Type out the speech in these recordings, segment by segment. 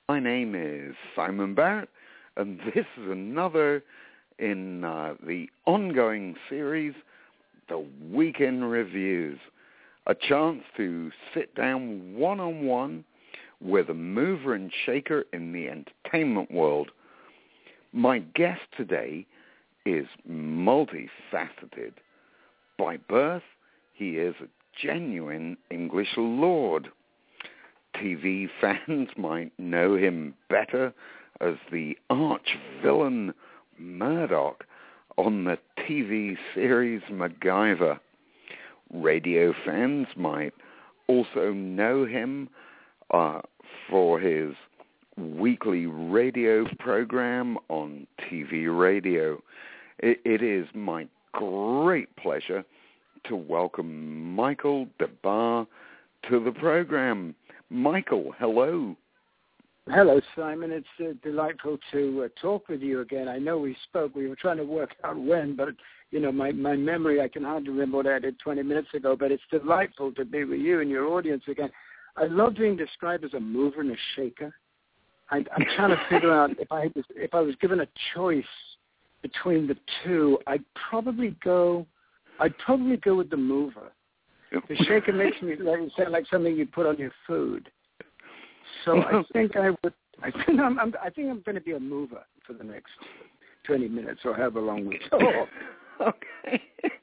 My name is Simon Barrett, and this is another in the ongoing series, The Weekend Reviews, a chance to sit down one-on-one with a mover and shaker in the entertainment world. My guest today is multifaceted. By birth, he is a genuine English lord. TV fans might know him better as the arch-villain Murdoch on the TV series MacGyver. Radio fans might also know him for his weekly radio program on TV radio. It is my great pleasure to welcome Michael Des Barres to the program. Michael, hello. Hello, Simon. It's delightful to talk with you again. I know we spoke. We were trying to work out when, but, you know, my memory, I can hardly remember what I did 20 minutes ago, but it's delightful to be with you and your audience again. I love being described as a mover and a shaker. I'm trying to figure out if I was given a choice between the two, I'd probably go with the mover. The shaker makes me sound like something you put on your food. So I think I'm going to be a mover for the next 20 minutes or however long we talk. Okay.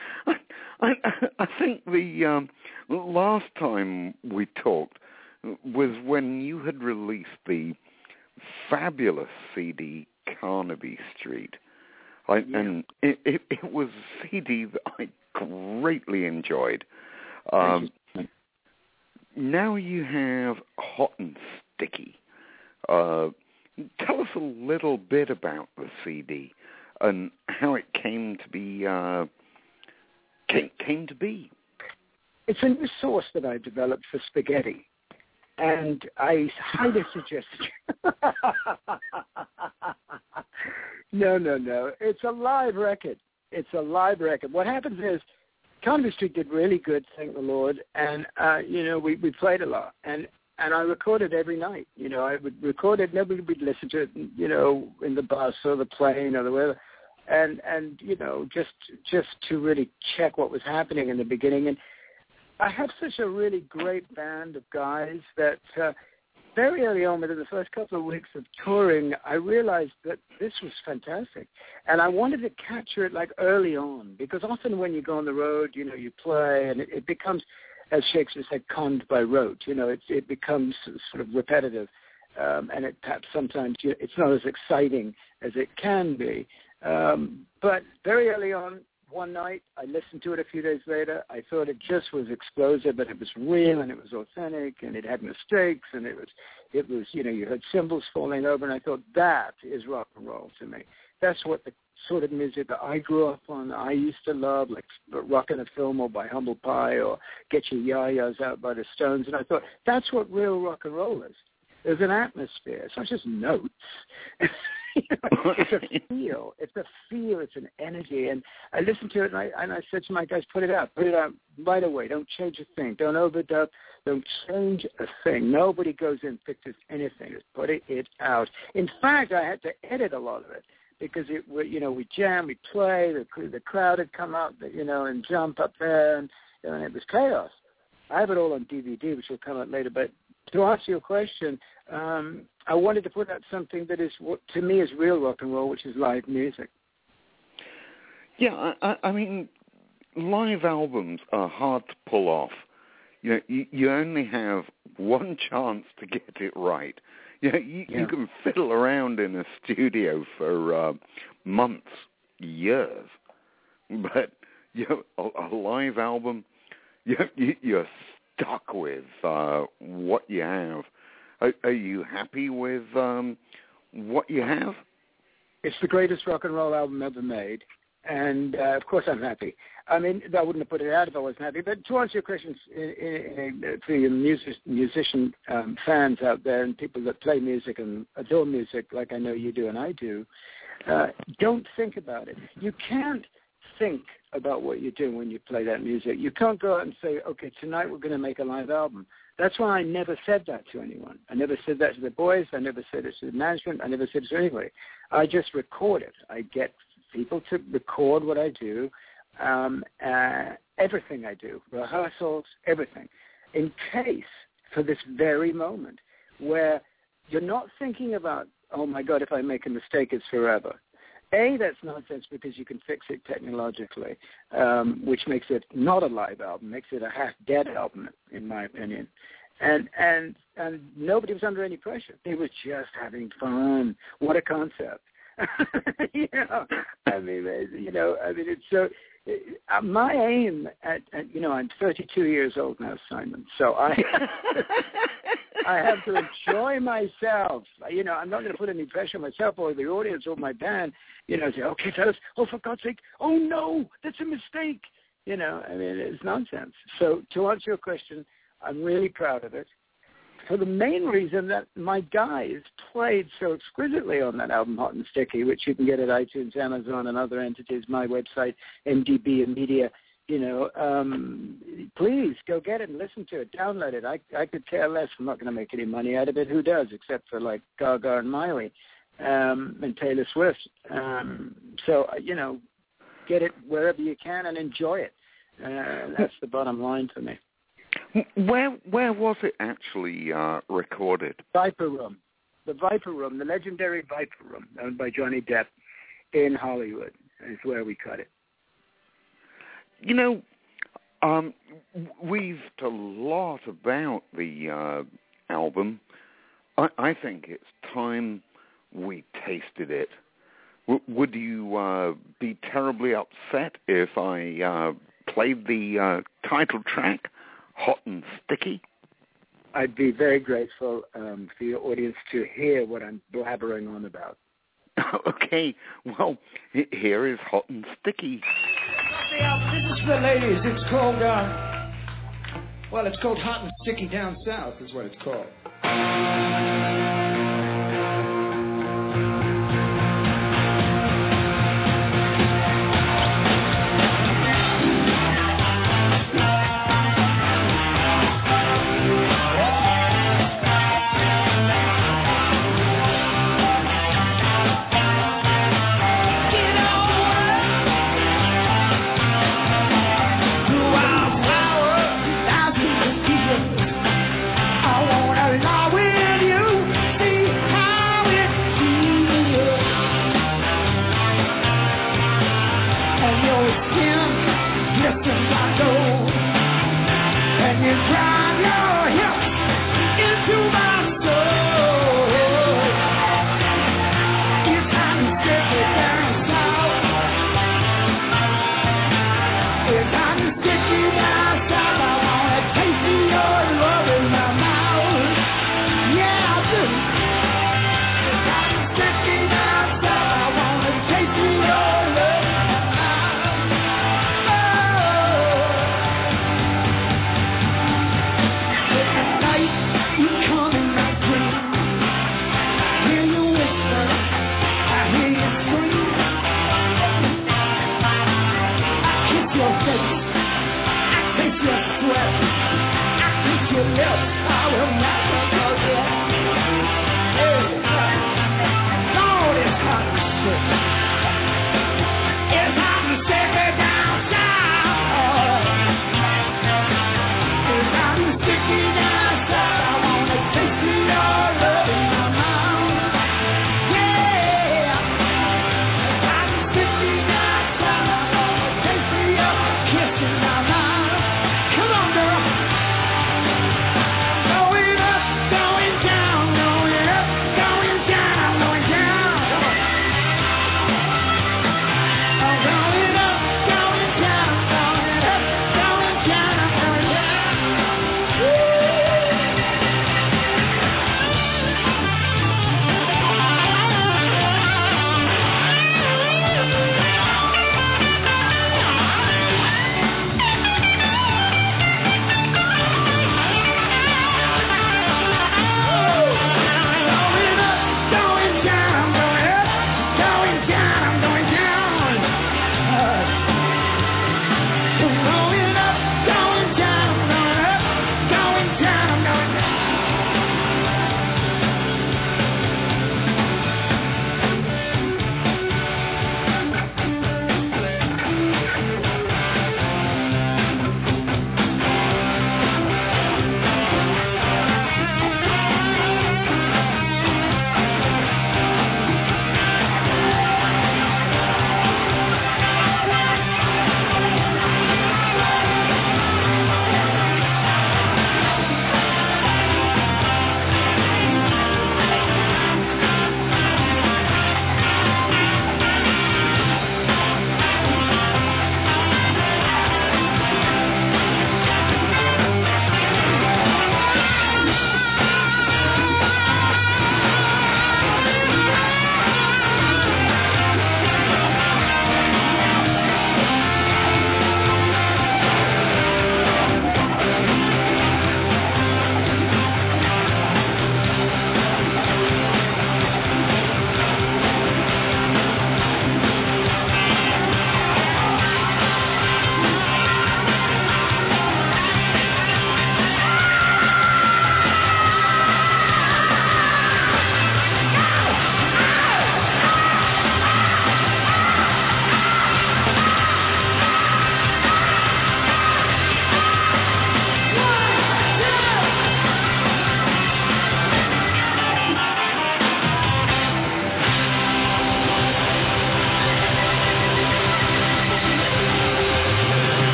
I think the last time we talked was when you had released the fabulous CD Carnaby Street. And it was a CD that I greatly enjoyed. Now you have Hot and Sticky. Tell us a little bit about the CD and how it came to be. It's a new sauce that I developed for spaghetti, and I highly suggest it. No. It's a live record. What happens is, Carnaby Street did really good, thank the Lord, and we played a lot, and I recorded every night. You know, I would record it, nobody would listen to it, you know, in the bus or the plane or the whatever, and you know, just to really check what was happening in the beginning. And I have such a really great band of guys that very early on, within the first couple of weeks of touring, I realized that this was fantastic. And I wanted to capture it like early on, because often when you go on the road, you know, you play and it becomes, as Shakespeare said, conned by rote. You know, it becomes sort of repetitive. And it perhaps sometimes it's not as exciting as it can be. But very early on, one night, I listened to it a few days later. I thought it just was explosive, but it was real and it was authentic and it had mistakes and it was, you know, you heard cymbals falling over, and I thought that is rock and roll to me. That's what the sort of music that I grew up on, I used to love, like Rockin' a Fillmore by Humble Pie or Get Your Ya-Ya's Out by the Stones. And I thought, that's what real rock and roll is. There's an atmosphere. It's not just notes. It's a feel. It's an energy. And I listened to it, and I said to my guys, put it out right away. Don't change a thing. Don't overdub. Don't change a thing. Nobody goes in and fixes anything. Just put it out. In fact, I had to edit a lot of it because we jam, we play. The crowd had come out, and jump up there, and it was chaos. I have it all on DVD, which will come out later, but to answer your question, I wanted to put out something that is, what to me is real rock and roll, which is live music. Yeah, I mean, live albums are hard to pull off. You know, you only have one chance to get it right. You can fiddle around in a studio for months, years, but a live album, you're stuck with what you have. Are you happy with what you have? It's the greatest rock and roll album ever made, and of course I'm happy. I mean, I wouldn't have put it out if I wasn't happy. But to answer your questions, for your musician fans out there and people that play music and adore music like I know you do and I do, don't think about it. You can't think about what you're doing when you play that music. You can't go out and say, okay, tonight we're going to make a live album. That's why I never said that to anyone. I never said that to the boys. I never said it to the management. I never said it to anybody. I just record it. I get people to record what I do, everything I do, rehearsals, everything, in case for this very moment where you're not thinking about, oh, my God, if I make a mistake, it's forever. A, that's nonsense because you can fix it technologically, which makes it not a live album, makes it a half-dead album, in my opinion. And nobody was under any pressure. They were just having fun. What a concept. It's so. My aim at I'm 32 years old now, Simon. So I have to enjoy myself. I'm not going to put any pressure on myself or the audience or my band. Say, okay, fellas, oh, for God's sake, oh no, that's a mistake. It's nonsense. So to answer your question, I'm really proud of it. For the main reason that my guys played so exquisitely on that album, Hot and Sticky, which you can get at iTunes, Amazon, and other entities, my website, MDB and Media. Please go get it and listen to it, download it. I could care less. I'm not going to make any money out of it. Who does, except for like Gaga and Miley and Taylor Swift. Get it wherever you can and enjoy it. That's the bottom line for me. Where was it actually recorded? Viper Room. The Viper Room, the legendary Viper Room, owned by Johnny Depp in Hollywood, is where we cut it. We've talked a lot about the album. I think it's time we tasted it. Would you be terribly upset if I played the title track, Hot and Sticky? I'd be very grateful for your audience to hear what I'm blabbering on about. Okay, well, here is Hot and Sticky. This is for the ladies. It's called, it's called Hot and Sticky Down South is what it's called. I wanna lie with you.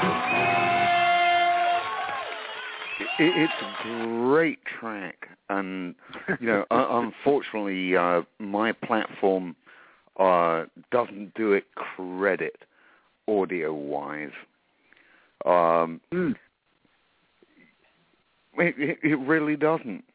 It's a great track, and unfortunately, my platform doesn't do it credit audio-wise. It really doesn't,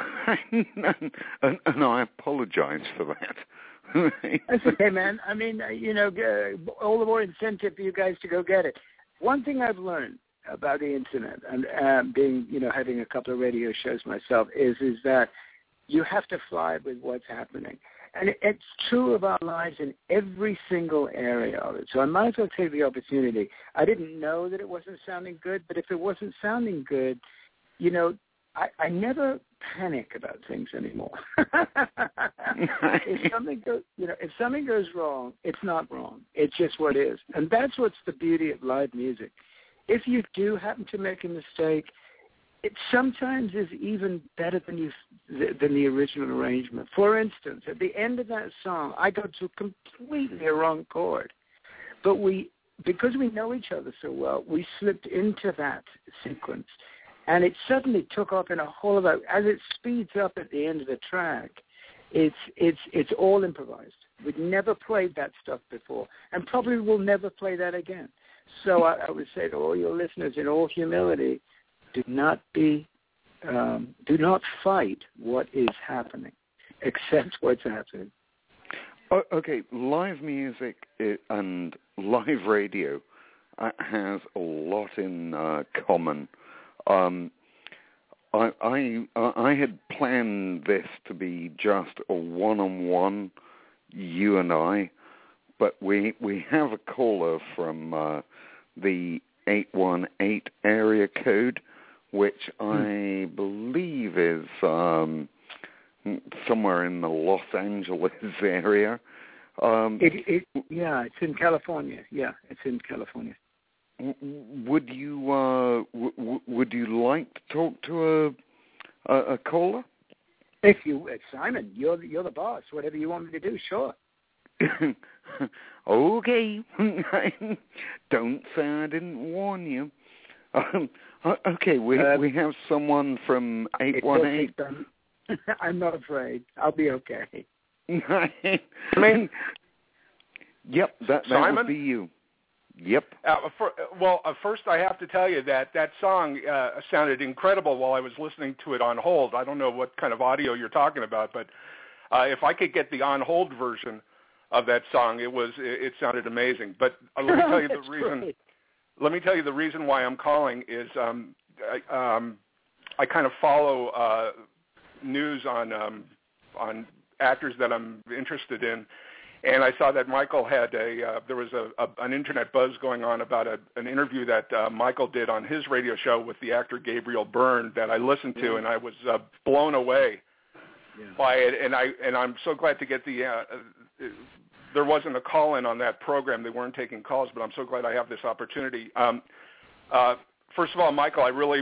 and I apologize for that. That's okay, man. I mean, all the more incentive for you guys to go get it. One thing I've learned about the internet and having a couple of radio shows myself is that you have to fly with what's happening. And it's true of our lives in every single area of it. So I might as well take the opportunity. I didn't know that it wasn't sounding good, but if it wasn't sounding good, I never panic about things anymore. If something goes wrong, it's not wrong. It's just what is. And that's what's the beauty of live music. If you do happen to make a mistake, it sometimes is even better than the original arrangement. For instance, at the end of that song, I got to completely a wrong chord. But because we know each other so well, we slipped into that sequence. And it suddenly took off in a whole other. As it speeds up at the end of the track, it's all improvised. We'd never played that stuff before, and probably will never play that again. So I would say to all your listeners, in all humility, do not fight what is happening. Accept what's happening. Okay, live music and live radio has a lot in common. I had planned this to be just a one-on-one, you and I, but we have a caller from the 818 area code, which I believe is somewhere in the Los Angeles area. It's in California. Yeah, it's in California. Would you like to talk to a caller? Simon, you're the boss. Whatever you want me to do, sure. Okay. Don't say I didn't warn you. Okay, we have someone from 818. I'm not afraid. I'll be okay. Yep, that would be you. Yep. First I have to tell you that song sounded incredible while I was listening to it on hold. I don't know what kind of audio you're talking about, but if I could get the on hold version of that song, it sounded amazing. But let me tell you the reason. Great. Let me tell you the reason why I'm calling is I kind of follow news on actors that I'm interested in. And I saw that Michael had there was an internet buzz going on about an interview that Michael did on his radio show with the actor Gabriel Byrne that I listened to, and I was blown away by it. And I'm so glad to get there wasn't a call-in on that program. They weren't taking calls, but I'm so glad I have this opportunity. First of all, Michael,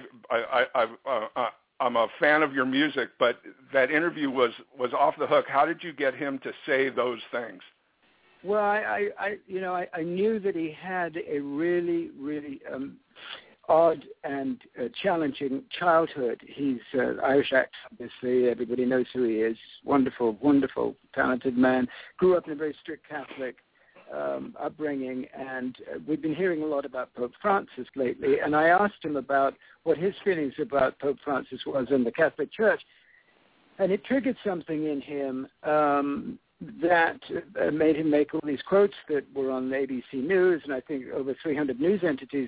I'm a fan of your music, but that interview was off the hook. How did you get him to say those things? Well, I knew that he had a really, really odd and challenging childhood. He's an Irish actor, obviously. Everybody knows who he is. Wonderful, wonderful, talented man. Grew up in a very strict Catholic upbringing, and we've been hearing a lot about Pope Francis lately, and I asked him about what his feelings about Pope Francis was in the Catholic Church, and it triggered something in him that made him make all these quotes that were on ABC News, and I think over 300 news entities,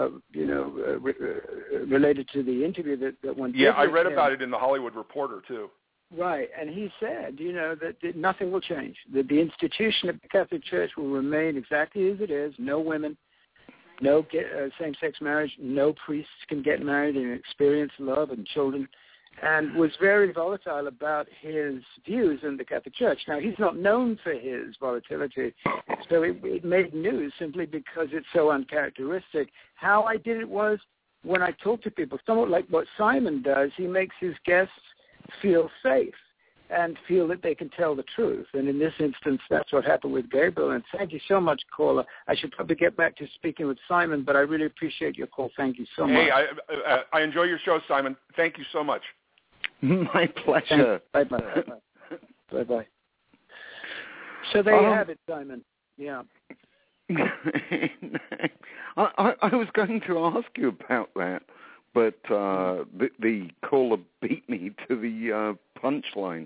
related to the interview that one did. Yeah, I read about it in the Hollywood Reporter, too. Right, and he said, that nothing will change. That the institution of the Catholic Church will remain exactly as it is. No women, no same-sex marriage, no priests can get married and experience love and children, and was very volatile about his views in the Catholic Church. Now, he's not known for his volatility, so it made news simply because it's so uncharacteristic. How I did it was when I talk to people, somewhat like what Simon does, he makes his guests feel safe. and feel that they can tell the truth. And in this instance, that's what happened with Gabriel. And thank you so much, caller. I should probably get back to speaking with Simon, but I really appreciate your call. Thank you so much. Hey, I enjoy your show, Simon. Thank you so much. My pleasure. Bye-bye. Bye-bye. So there you have it, Simon. Yeah. I was going to ask you about that, but the caller beat me to the punchline.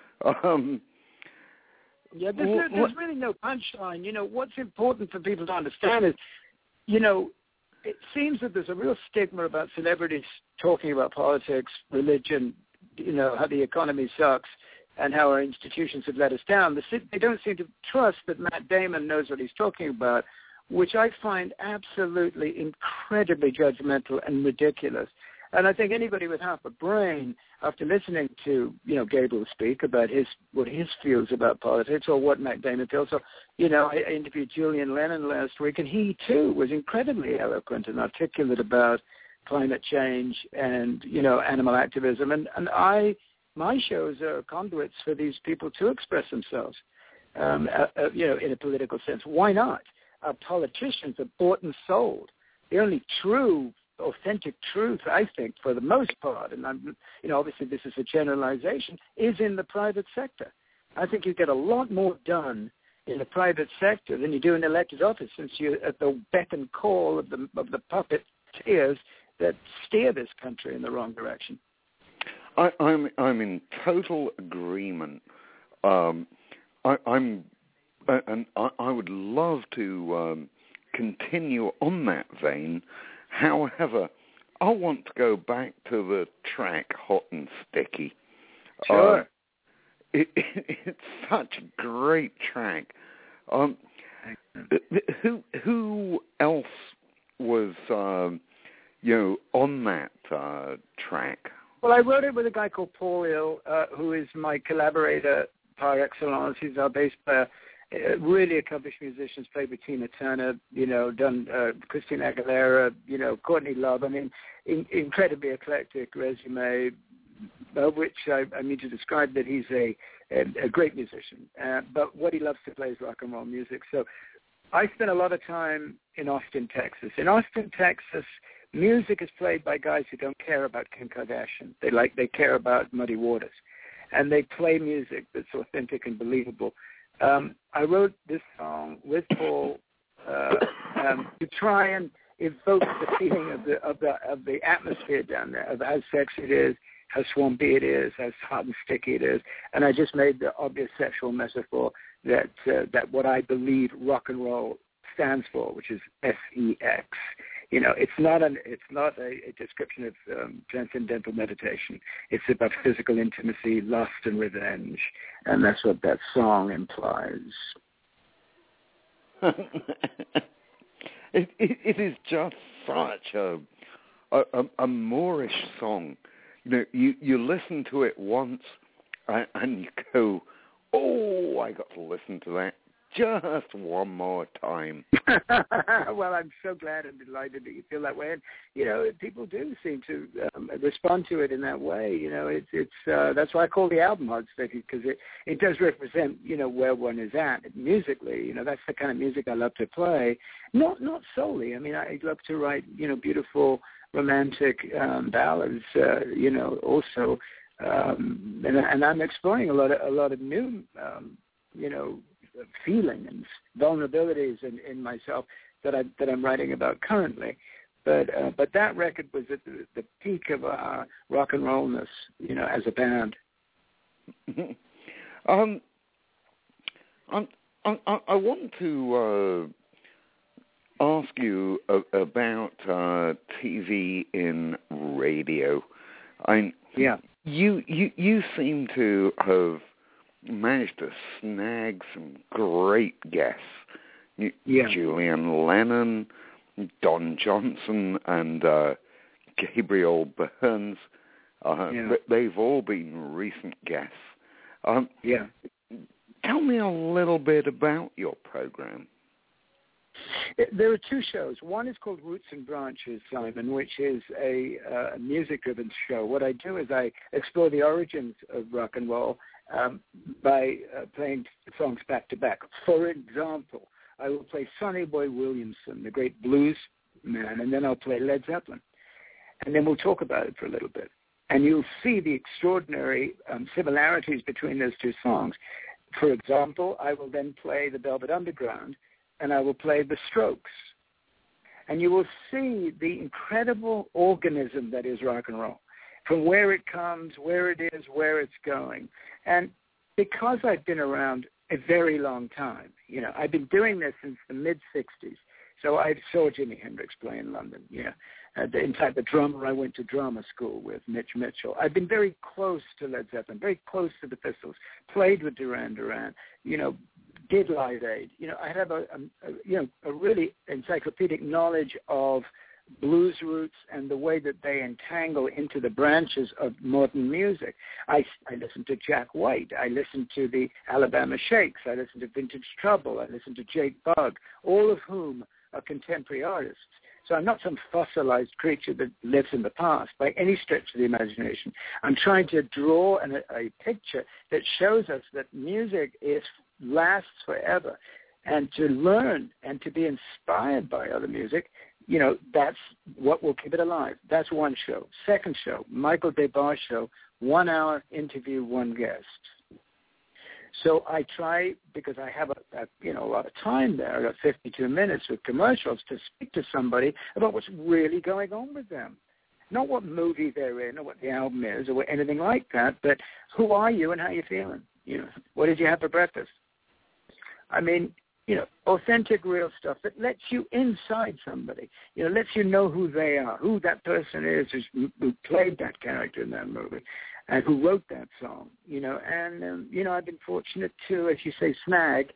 Yeah, there's really no punchline. You know, what's important for people to understand is, you know, it seems that there's a real stigma about celebrities talking about politics, religion, you know, how the economy sucks and how our institutions have let us down. They don't seem to trust that Matt Damon knows what he's talking about, which I find absolutely incredibly judgmental and ridiculous. And I think anybody with half a brain, after listening to, you know, Gabriel speak about what his feels about politics or what Matt Damon feels, so, you know, I interviewed Julian Lennon last week, and he, too, was incredibly eloquent and articulate about climate change and, you know, animal activism. And my shows are conduits for these people to express themselves, you know, in a political sense. Why not? Our politicians are bought and sold. The only true, authentic truth, I think, for the most part, and I'm, you know, obviously this is a generalization, is in the private sector. I think you get a lot more done in the private sector than you do in elected office, since you're at the beck and call of the puppeteers that steer this country in the wrong direction. I'm in total agreement. I would love to continue on that vein. However, I want to go back to the track "Hot and Sticky." Sure. It's such a great track. Who else was, you know, on that track? Well, I wrote it with a guy called Paul Hill, who is my collaborator par excellence. He's our bass player. Really accomplished musicians, played with Tina Turner, you know, done Christina Aguilera, you know, Courtney Love. I mean, incredibly eclectic resume, of which I mean to describe that he's a great musician. But what he loves to play is rock and roll music. So I spent a lot of time in Austin, Texas. In Austin, Texas, music is played by guys who don't care about Kim Kardashian. They care about Muddy Waters. And they play music that's authentic and believable. I wrote this song with Paul to try and evoke the feeling of the atmosphere down there, of how sexy it is, how swampy it is, how hot and sticky it is. And I just made the obvious sexual metaphor that what I believe rock and roll stands for, which is sex. You know, it's not a description of transcendental meditation. It's about physical intimacy, lust, and revenge, and that's what that song implies. It is just such a Moorish song. You know, you listen to it once and you go, "Oh, I got to listen to that just one more time." Well, I'm so glad and delighted that you feel that way. And, you know, people do seem to respond to it in that way. You know, it's that's why I call the album Hot Sticky, because it does represent, you know, where one is at musically. You know, that's the kind of music I love to play. Not solely. I mean, I love to write, you know, beautiful romantic ballads, you know, also. And I'm exploring a lot of new, you know, feeling and vulnerabilities in myself that I'm writing about currently, but that record was at the peak of our rock and rollness, you know, as a band. I want to ask you about TV and radio. You seem to have managed to snag some great guests. Julian Lennon, Don Johnson, and Gabriel Burns. They've all been recent guests. Tell me a little bit about your program. There are two shows. One is called Roots and Branches, Simon, which is a music-driven show. What I do is I explore the origins of rock and roll by playing songs back to back. For example, I will play Sonny Boy Williamson, the great blues man, and then I'll play Led Zeppelin. And then we'll talk about it for a little bit. And you'll see the extraordinary similarities between those two songs. For example, I will then play the Velvet Underground, and I will play the Strokes. And you will see the incredible organism that is rock and roll, from where it comes, where it is, where it's going. And because I've been around a very long time, I've been doing this since the mid-'60s. So I saw Jimi Hendrix play in London, in fact, the drummer I went to drama school with, Mitch Mitchell. I've been very close to Led Zeppelin, very close to the Pistols, played with Duran Duran, did Live Aid. I have a really encyclopedic knowledge of blues roots and the way that they entangle into the branches of modern music. I listen to Jack White. I listen to the Alabama Shakes. I listen to Vintage Trouble. I listen to Jake Bugg, all of whom are contemporary artists. So I'm not some fossilized creature that lives in the past by any stretch of the imagination. I'm trying to draw a picture that shows us that music lasts forever. And to learn and to be inspired by other music, that's what will keep it alive. That's one show. Second show, Michael Des Barres show, 1 hour interview, one guest. So I try, because I have a lot of time there, I got 52 minutes with commercials, to speak to somebody about what's really going on with them. Not what movie they're in or what the album is or anything like that, but who are you and how you feeling? What did you have for breakfast? I mean, authentic, real stuff that lets you inside somebody, lets you know who they are, who that person is who played that character in that movie and who wrote that song, and, I've been fortunate to, as you say, snag,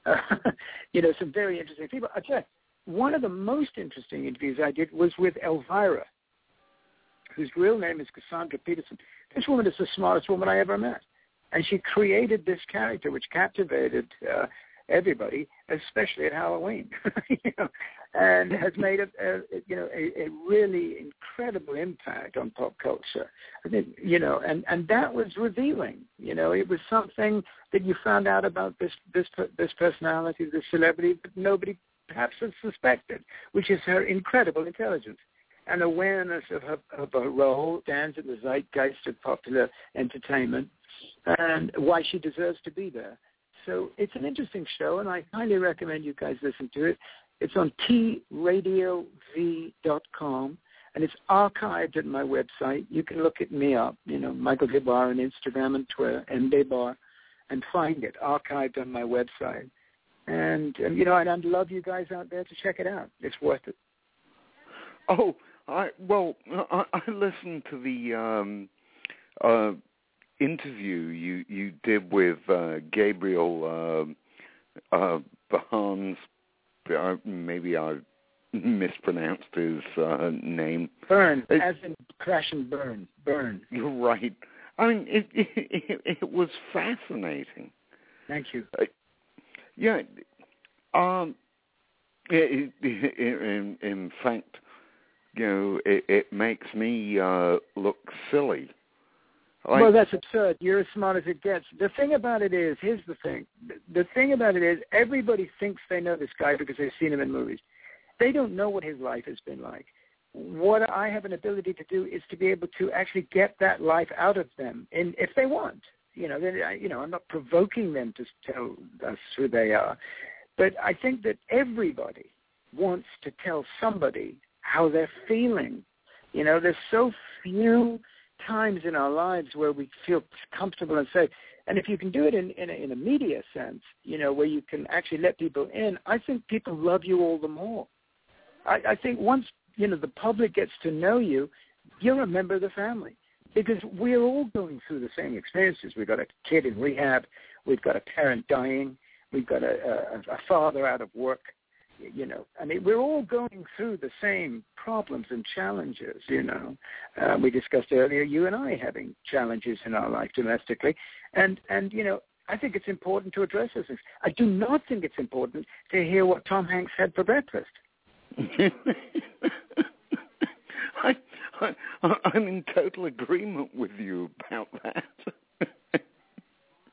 some very interesting people. I'll tell you, one of the most interesting interviews I did was with Elvira, whose real name is Cassandra Peterson. This woman is the smartest woman I ever met. And she created this character which captivated everybody, especially at Halloween, and has made a really incredible impact on pop culture. I think, and that was revealing. It was something that you found out about this personality, this celebrity, that nobody perhaps had suspected, which is her incredible intelligence and awareness of her role, stands in the zeitgeist of popular entertainment, and why she deserves to be there. So it's an interesting show, and I highly recommend you guys listen to it. It's on tradiov.com, and it's archived at my website. You can look at me up, Michael Des Barres on Instagram and Twitter, MDesBarres, and find it archived on my website. And I'd love you guys out there to check it out. It's worth it. Oh, I listened to the interview you did with Gabriel Barnes. Maybe I mispronounced his name. Byrne, as in crash and burn. Byrne. You're right. I mean, it was fascinating. Thank you. Yeah. In fact, it makes me look silly. Well, that's absurd. You're as smart as it gets. The thing about it is, here's the thing. The thing about it is, everybody thinks they know this guy because they've seen him in movies. They don't know what his life has been like. What I have an ability to do is to be able to actually get that life out of them, and if they want. I'm not provoking them to tell us who they are. But I think that everybody wants to tell somebody how they're feeling. There's so few times in our lives where we feel comfortable and safe. And if you can do it in a media sense, where you can actually let people in, I think people love you all the more. I think once, the public gets to know you, you're a member of the family, because we're all going through the same experiences. We've got a kid in rehab. We've got a parent dying. We've got a father out of work. We're all going through the same problems and challenges, We discussed earlier, you and I having challenges in our life domestically. And I think it's important to address those things. I do not think it's important to hear what Tom Hanks had for breakfast. I'm in total agreement with you about that.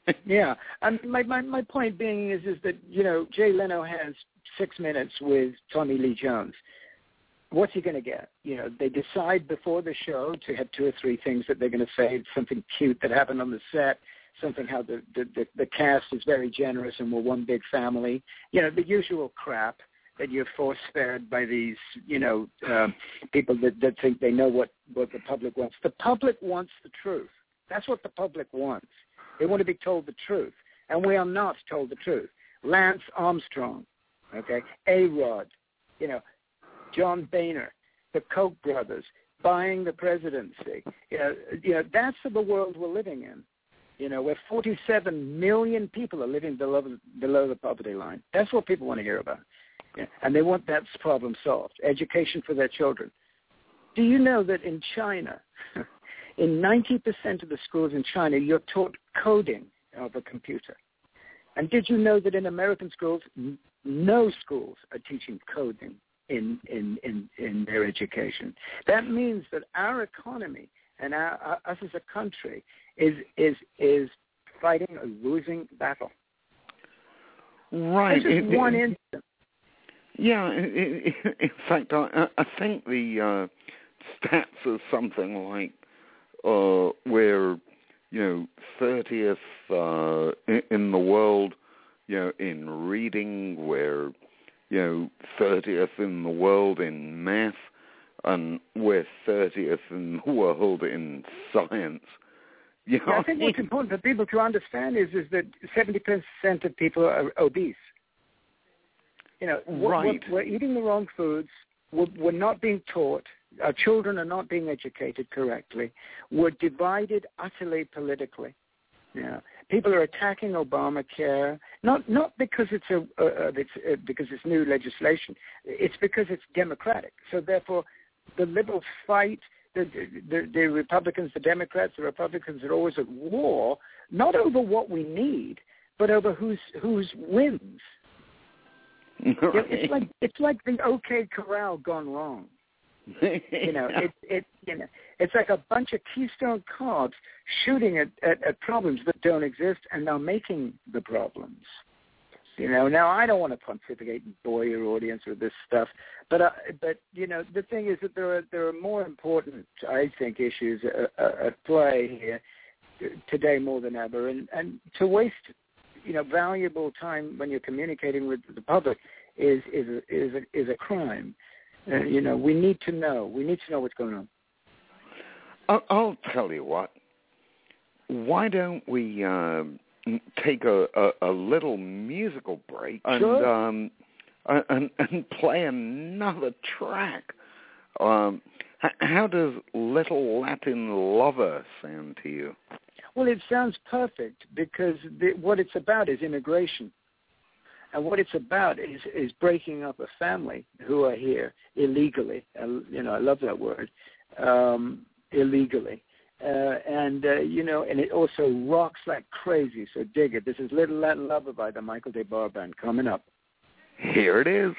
Yeah. My point being is that, Jay Leno has 6 minutes with Tommy Lee Jones. What's he going to get? They decide before the show to have 2 or 3 things that they're going to say, something cute that happened on the set, something how the cast is very generous and we're one big family. The usual crap that you're force-fed by these, people that think they know what the public wants. The public wants the truth. That's what the public wants. They want to be told the truth, and we are not told the truth. Lance Armstrong, okay, A-Rod, John Boehner, the Koch brothers, buying the presidency. That's the world we're living in. Where 47 million people are living below the poverty line. That's what people want to hear about. And they want that problem solved, education for their children. Do you know that in China, in 90% of the schools in China, you're taught coding of a computer? And did you know that in American schools, no schools are teaching coding in their education? That means that our economy and us as a country is fighting a losing battle. Right. This is one instance. Yeah. In fact, I think the stats are something like we're 30th in the world, in reading. We're 30th in the world in math, and we're 30th in the world in science. I think what's important for people to understand is that 70% of people are obese. Right. We're eating the wrong foods. We're not being taught. Our children are not being educated correctly. We're divided utterly politically. People are attacking Obamacare, not because because it's new legislation. It's because it's democratic. So therefore, the liberals fight. The Republicans, the Democrats, the Republicans are always at war, not over what we need, but over whose wins. Right. It's like the OK Corral gone wrong. It's like a bunch of Keystone Cops shooting at problems that don't exist and now making the problems. Now I don't want to pontificate and bore your audience with this stuff, but the thing is that there are more important, I think, issues at play here today more than ever, and to waste valuable time when you're communicating with the public is a crime. We need to know. We need to know what's going on. I'll tell you what. Why don't we take a little musical break and Sure. and play another track? How does Little Latin Lover sound to you? Well, it sounds perfect because what it's about is immigration. And what it's about is breaking up a family who are here illegally. I love that word, illegally. And it also rocks like crazy, so dig it. This is Little Latin Lover by the Michael Des Barres Band coming up. Here it is.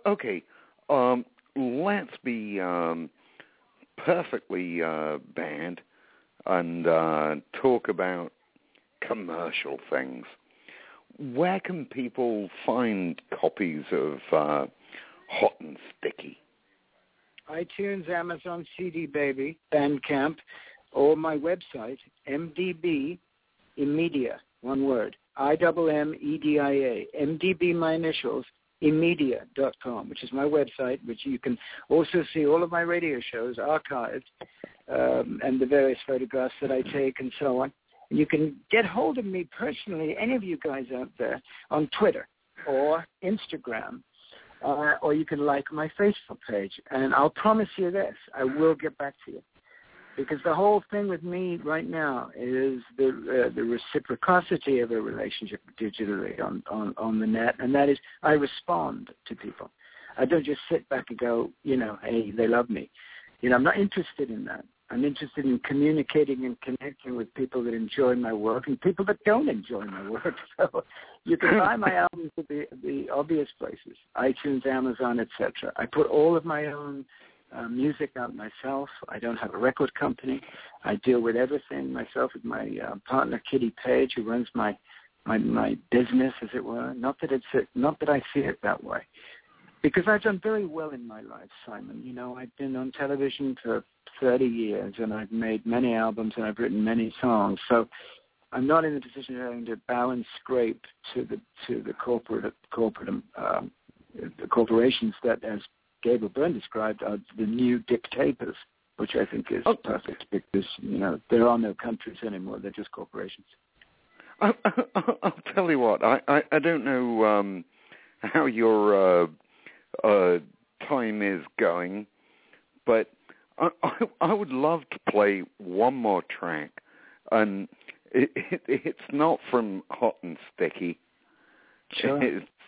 Okay. Let's be perfectly bad and talk about commercial things. Where can people find copies of Hot and Sticky? iTunes, Amazon, CD Baby, Bandcamp, or my website, MDB Immedia, one word, IMMEDIA, MDB, my initials, Immedia.com, which is my website, which you can also see all of my radio shows archived, and the various photographs that I take and so on. You can get hold of me personally, any of you guys out there, on Twitter or Instagram, or you can like my Facebook page. And I'll promise you this, I will get back to you. Because the whole thing with me right now is the reciprocity of a relationship digitally on the net, and that is I respond to people. I don't just sit back and go, hey, they love me. I'm not interested in that. I'm interested in communicating and connecting with people that enjoy my work and people that don't enjoy my work. So you can buy my albums at the obvious places, iTunes, Amazon, etc. I put all of my own music out myself. I don't have a record company. I deal with everything myself with my partner, Kitty Page, who runs my business, as it were. Not that I see it that way. Because I've done very well in my life, Simon. I've been on television for 30 years, and I've made many albums, and I've written many songs. So I'm not in the position of having to bow and scrape to the corporations that, as Gabriel Byrne described, are the new dictators, which I think is perfect because, there are no countries anymore. They're just corporations. I'll tell you what. I don't know how your time is going, but I would love to play one more track, and it's not from Hot and Sticky. Sure.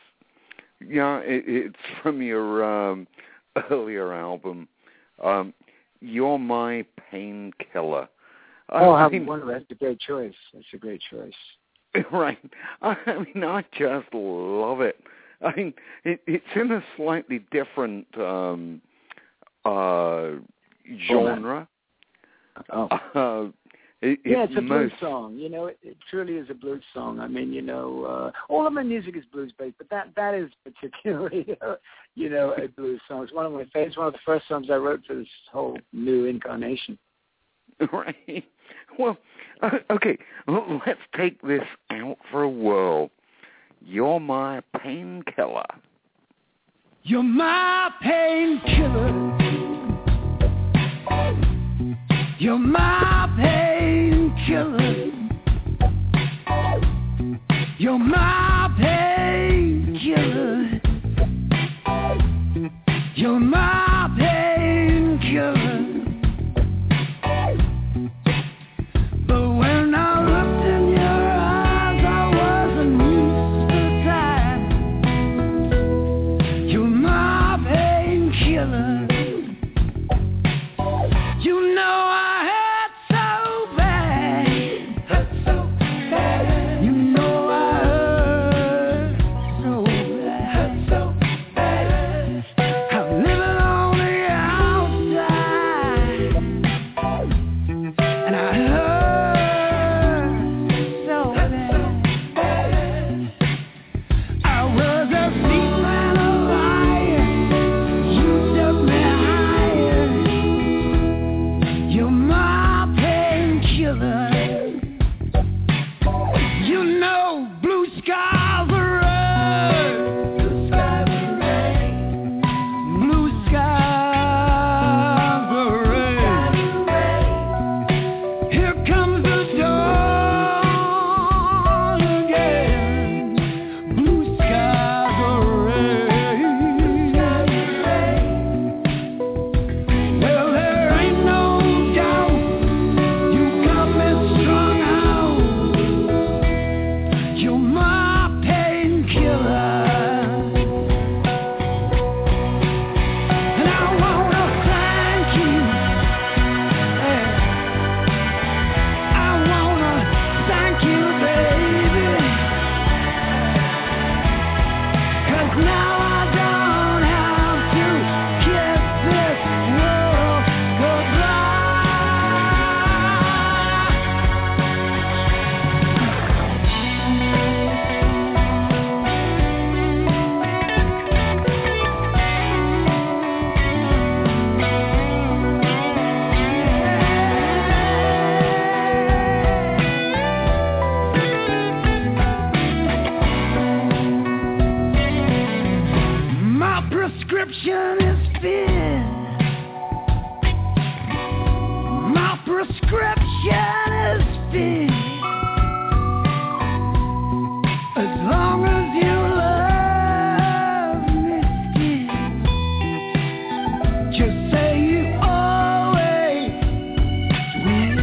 It's from your earlier album, You're My Painkiller. That's a great choice. That's a great choice. Right. I just love it. It's in a slightly different genre. It's a blues song. It truly is a blues song. All of my music is blues-based, but that is particularly, a blues song. It's one of my favorites. One of the first songs I wrote for this whole new incarnation. Right. Well, okay. Let's take this out for a whirl. You're my painkiller. You're my painkiller. You're my painkiller. You're my painkiller. You're my painkiller. But when I looked in your eyes, I wasn't used to time. You're my painkiller. Now I don't have Just say you always win.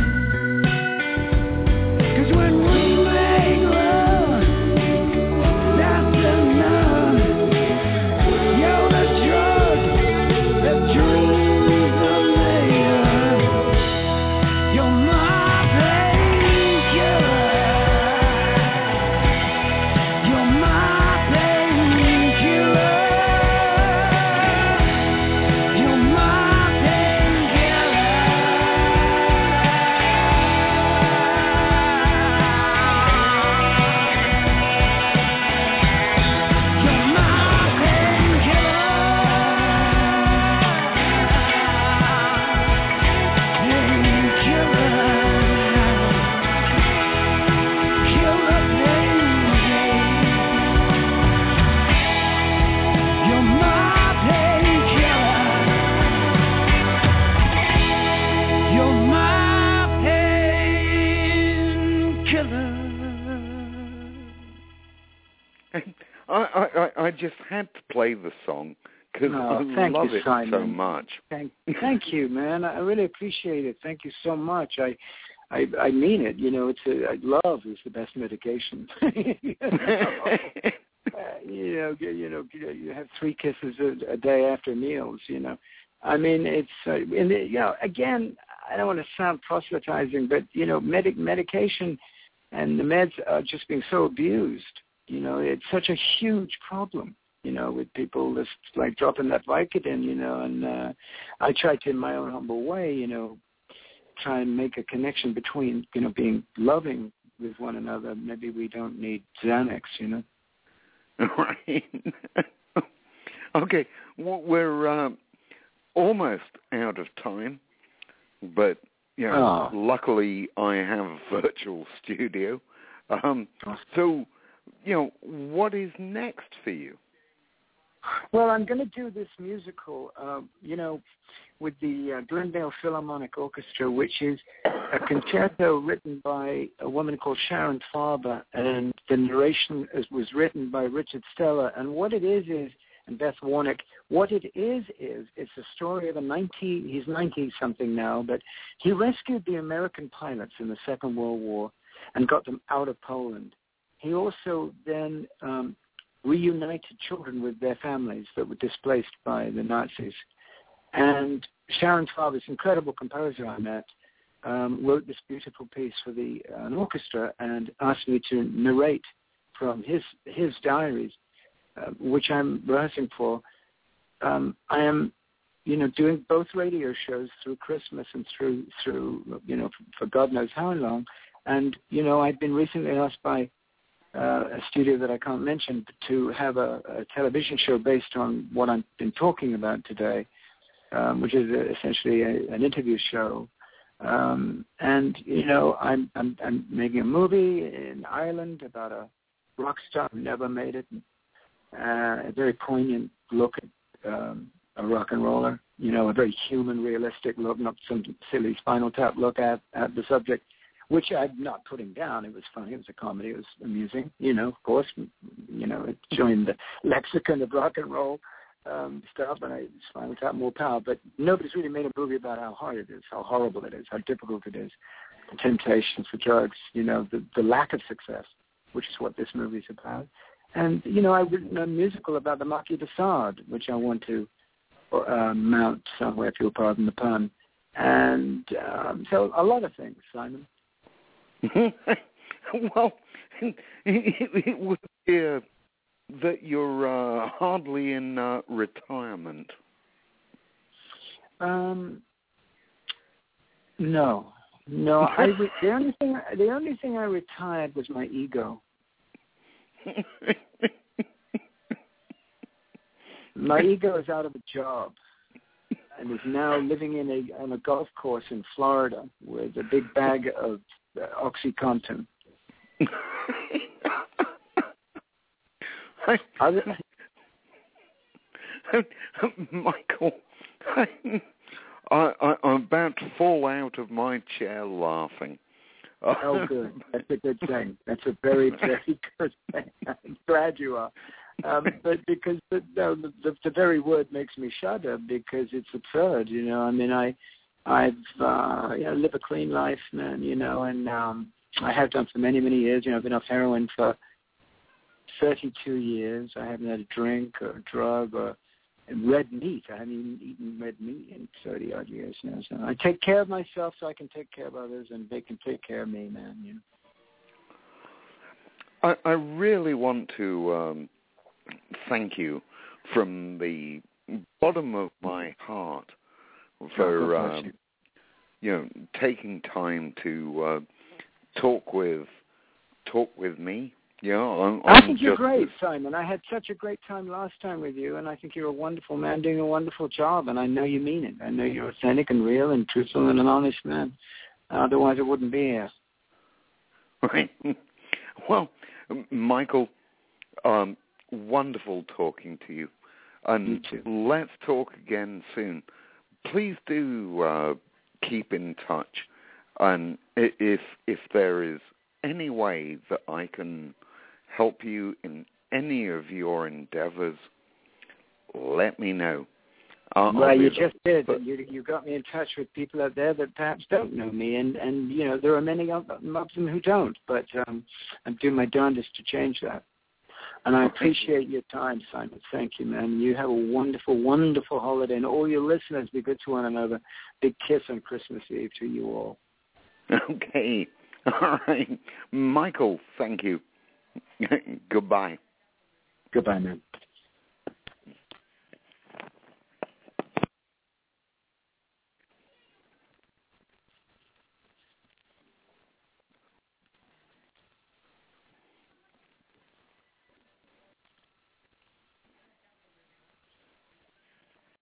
'Cause when we make love, that's enough. You're the drug that dreams are made of. You're my painkiller. You're my painkiller. You're my I just had to play the song because I thank love you, it Simon. so much. Thank you, man. I really appreciate it. Thank you so much. I mean it. You know, love is the best medication. You have 3 kisses a day after meals. You know, I mean, it's again, I don't want to sound proselytizing, but you know, medication and the meds are just being so abused. You know, it's such a huge problem, you know, with people just like dropping that Vicodin, you know, and I try to, in my own humble way, you know, try and make a connection between, you know, being loving with one another. Maybe we don't need Xanax, you know. Right. Okay, we're almost out of time, but, you know, luckily I have a virtual studio. So, you know, what is next for you? Well, I'm going to do this musical, you know, with the Glendale Philharmonic Orchestra, which is a concerto written by a woman called Sharon Farber, and the narration was written by Richard Stella. And what it is, and Beth Warnick, what it is it's a story of he's 90-something now, but he rescued the American pilots in the Second World War and got them out of Poland. He also then reunited children with their families that were displaced by the Nazis. And Sharon Farber, this incredible composer I met, wrote this beautiful piece for an orchestra and asked me to narrate from his diaries, which I'm rehearsing for. I am, you know, doing both radio shows through Christmas and through you know, for God knows how long. And, you know, I've been recently asked by a studio that I can't mention to have a television show based on what I've been talking about today, which is essentially an interview show. And, you know, I'm making a movie in Ireland about a rock star who never made it, a very poignant look at a rock and roller, you know, a very human, realistic look, not some silly Spinal Tap look at the subject, which I'm not putting down. It was funny. It was a comedy. It was amusing, you know, of course. You know, it joined the lexicon of rock and roll stuff, and Spinal Tap, more power. But nobody's really made a movie about how hard it is, how horrible it is, how difficult it is, the temptations for drugs, you know, the lack of success, which is what this movie's about. And, you know, I've written a musical about the Marquis de Sade, which I want to mount somewhere, if you'll pardon the pun. And so a lot of things, Simon. Well, it would appear that you're hardly in retirement. No. The only thing I retired was my ego. My ego is out of a job and is now living on a golf course in Florida with a big bag of OxyContin. Michael, I'm about to fall out of my chair laughing. Oh, good. That's a good thing. That's a very, very good thing. I'm glad you are. But because the very word makes me shudder because it's absurd, you know. I mean, I've live a clean life, man, you know, and I have done for many, many years. You know, I've been off heroin for 32 years. I haven't had a drink or a drug or red meat. I haven't even eaten red meat in 30-odd years now. So I take care of myself so I can take care of others, and they can take care of me, man, you know. I really want to thank you from the bottom of my heart for taking time to talk with me. Yeah, I think you're great, Simon. I had such a great time last time with you, and I think you're a wonderful man doing a wonderful job, and I know you mean it. I know you're authentic and real and truthful and an honest man. Otherwise, I wouldn't be here. Right. Well, Michael, wonderful talking to you. And you too. Let's talk again soon. Please do keep in touch. And if there is any way that I can help you in any of your endeavors, let me know. Well, you just did. You got me in touch with people out there that perhaps don't know me, and you know, there are many of them who don't, but I'm doing my darndest to change that. And I appreciate your time, Simon. Thank you, man. You have a wonderful, wonderful holiday, and all your listeners, be good to one another. Big kiss on Christmas Eve to you all. Okay. All right. Michael, thank you. Goodbye. Goodbye, man.